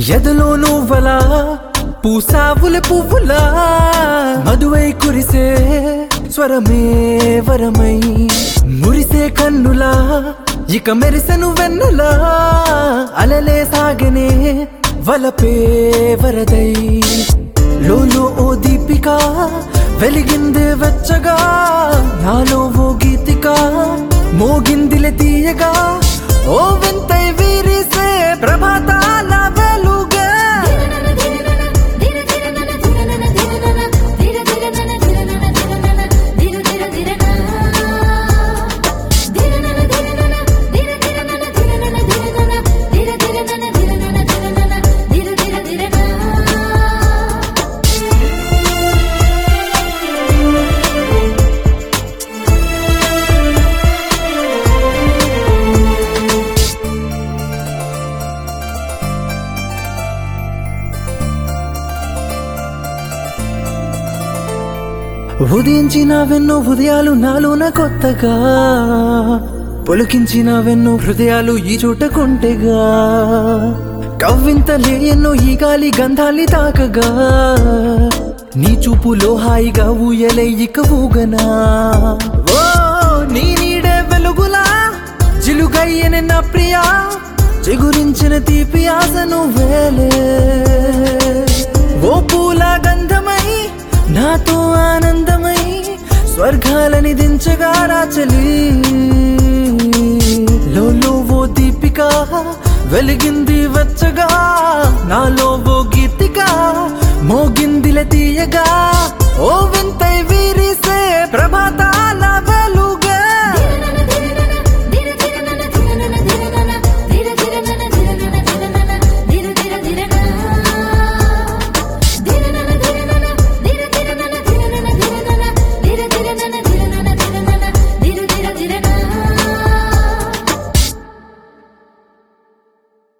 ఎదలో నువ్వలా పూసావుల పువ్వులా మధువై కురిసే స్వరమే వరమై మురిసే కన్నులా ఇక మెరిసెను వెన్నెలా అలలే సాగనే వలపే వరదై లోలో ఓ దీపిక వెలిగిందే వెచ్చగా నాలో ఓ గీతిక మోగిందిలే తీయగా ఓ వింతై వీరిసే ప్రభాతాల వెలుగే ఉదయించినవెన్నో హృదయాలు నాలోన కొత్తగా పొలికించినవెన్నో హృదయాలు ఈ చోట కొంటెగా కవ్వింతలే ఎన్నో ఈ గాలి గంధాలి తాకగా నీ చూపులో హాయిగా ఊయలే ఇక ఊగనా ఓ నీ నీడే వెలుగులా జిలుగయ్యన నా ప్రియా చిగురించిన తీపి ఆశను వేలే ఓ పూల గంధమై నాతో ఆనందమై స్వర్గాలని దించగా రాచలి లోలో ఓ దీపిక వెలిగింది వెచ్చగా నాలో ఓ గీతిక మోగిందిల తీయగా